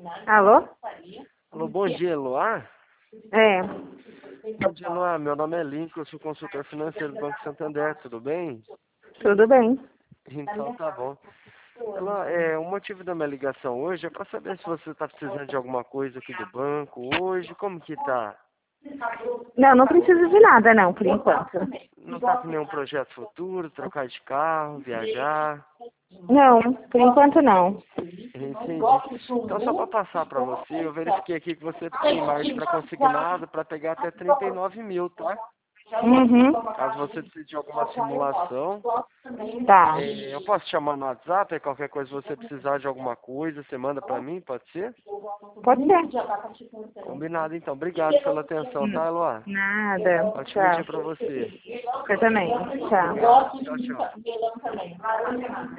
Alô? Alô, bom dia, Eloá. É, Bom dia, Eloá. Meu nome é Lincoln, eu sou consultor financeiro do Banco Santander, tudo bem? tudo bem. Então tá bom. Eloá, o motivo da minha ligação hoje é para saber se você está precisando de alguma coisa aqui do banco hoje, como que tá? Não, não preciso de nada não, por enquanto. Não tá com nenhum projeto futuro, trocar de carro, viajar? Não, por enquanto não. Entendi. Então só para passar para você, eu verifiquei aqui que você tem margem para consignado para pegar até 39 mil, tá? Uhum. Caso você precise de alguma simulação, Tá. eu posso te chamar no WhatsApp, qualquer coisa você precisar de alguma coisa, você manda pra mim, pode ser? Pode ser. Combinado então. Obrigado pela atenção, tá, Eloá? Nada. Ótimo dia Tchau. pra você. Você também. Tchau. Obrigado. Tchau, tchau.